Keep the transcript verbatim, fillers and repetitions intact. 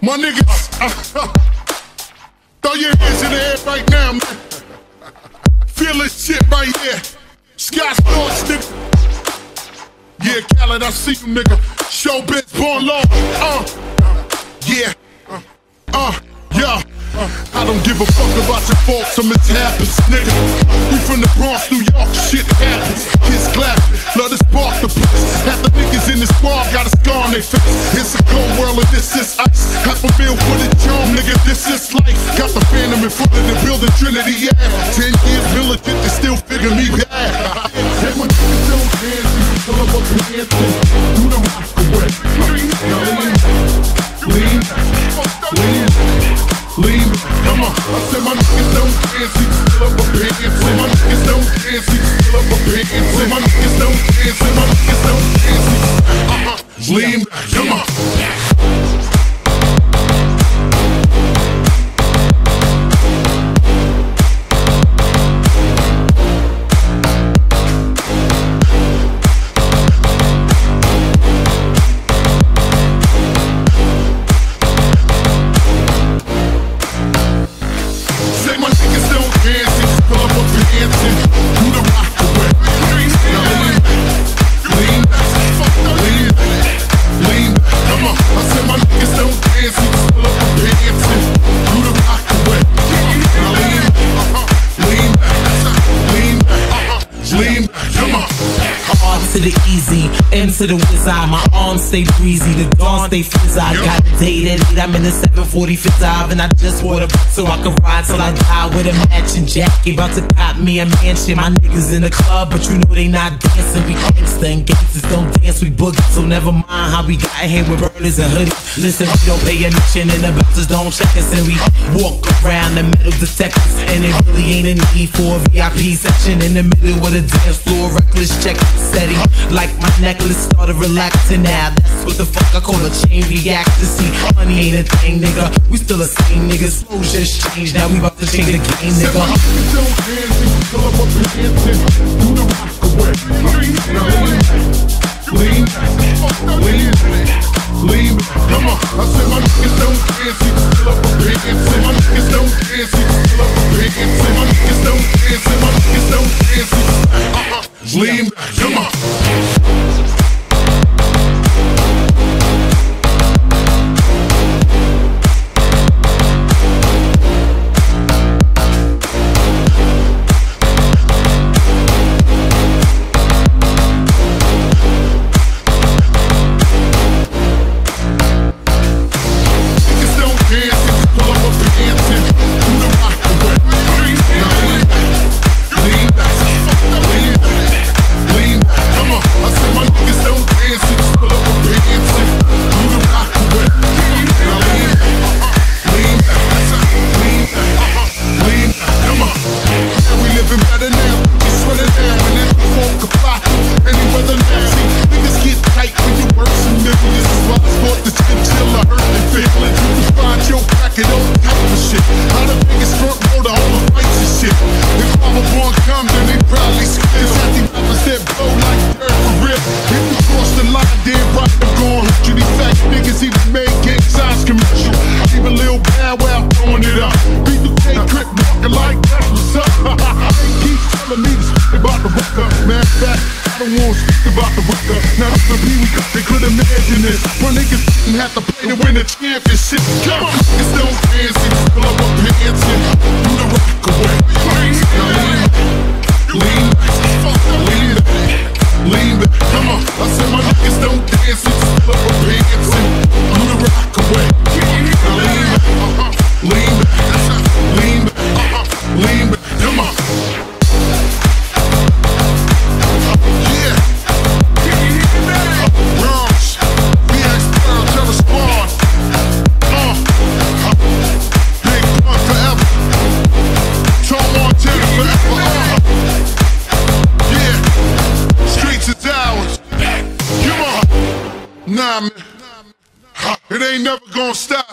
My niggas, uh, throw your hands in the air right now, man. Feel this shit right here. Sky Sports, nigga. Yeah, Khaled, I see you, nigga. Showbiz, born law. Uh, yeah. Uh, yeah. I don't give a fuck about your faults, some it happens, nigga. We from the Bronx, New York, shit happens. Kids clapping, love to spark the place. Half the niggas in the squad got a scar on their face. It's a cold world and this is ice. Half a meal for the charm, nigga, this is life. Got the phantom in front of the building, Trinity, yeah. Ten years militant, they still figure me bad. Take my niggas don't dance, you can pull up up and dance. Do the rock away. Lean, lean, lean, come on. I said my niggas don't dance, you can pull up up and dance. Say my niggas don't dance, you can pull up up and dance. Say my niggas don't dance, say my niggas don't dance. Uh-huh, lean, come on. To the easy, M to the whiz eye. My arms stay breezy, the dawn stay fizz. I got a date at eight, I'm in the seven forty Fifth Ave, and I just bought a book so I can ride till I die with a matching jacket. About to cop me a mansion. My niggas in the club, but you know they not dancing. We gangsta and gangsters don't dance, we boogie. So never mind how we got here with burners and hoodies. Listen, we don't pay admission and the bouncers don't check us, and we walk around the metal detectors. And it really ain't a need for a V I P section in the middle of the dance floor. Reckless check setting. Like my necklace started relaxing now. That's what the fuck I call a chain reaction. See, money ain't a thing, nigga. We still the same niggas. Flows just changed. Now we about to change the game, nigga. Don't dance, you pull up up and dance. Do the rock away. Lean, lean, lean. Come on. I said my niggas don't dance, you pull up up and dance. Say my niggas don't dance, you pull up up and dance. Say my niggas don't dance, say my niggas don't dance. Uh-huh. Lean, come on. Nah, man, it ain't never gonna stop.